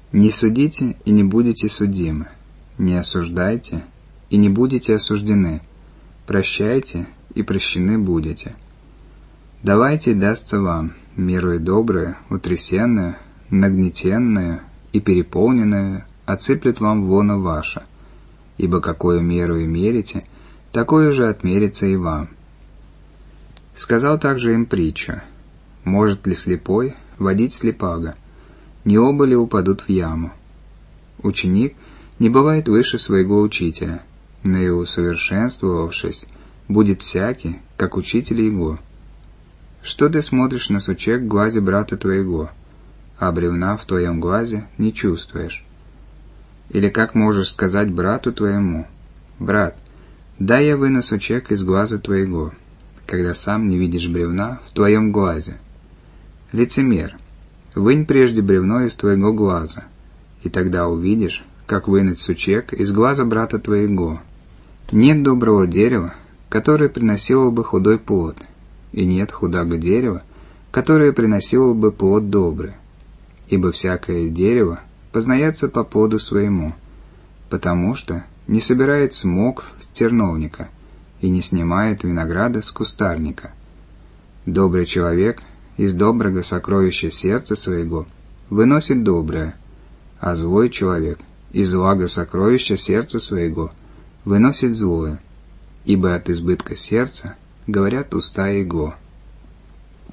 Не судите, и не будете судимы. Не осуждайте, и не будете осуждены. Прощайте, и прощены будете. Давайте, и дастся вам, мерою добрую, утрясенную, нагнетенную и переполненную, отсыплет вам воно ваше. Ибо какую меру мерите, такое же отмерится и вам. Сказал также им притчу. Может ли слепой водить слепаго? Не оба ли упадут в яму? Ученик не бывает выше своего учителя, но и усовершенствовавшись, будет всякий, как учитель его. Что ты смотришь на сучек в глазе брата твоего, а бревна в твоем глазе не чувствуешь? Или как можешь сказать брату твоему: «Брат, дай я выну сучек из глаза твоего», когда сам не видишь бревна в твоем глазе? Лицемер, вынь прежде бревно из твоего глаза, и тогда увидишь, как вынуть сучек из глаза брата твоего. Нет доброго дерева, которое приносило бы худой плод, и нет худого дерева, которое приносило бы плод добрый. Ибо всякое дерево познается по плоду своему, потому что не собирает смокв с терновника и не снимает винограда с кустарника. Добрый человек из доброго сокровища сердца своего выносит доброе, а злой человек из злого сокровища сердца своего выносит злое, ибо от избытка сердца говорят уста его.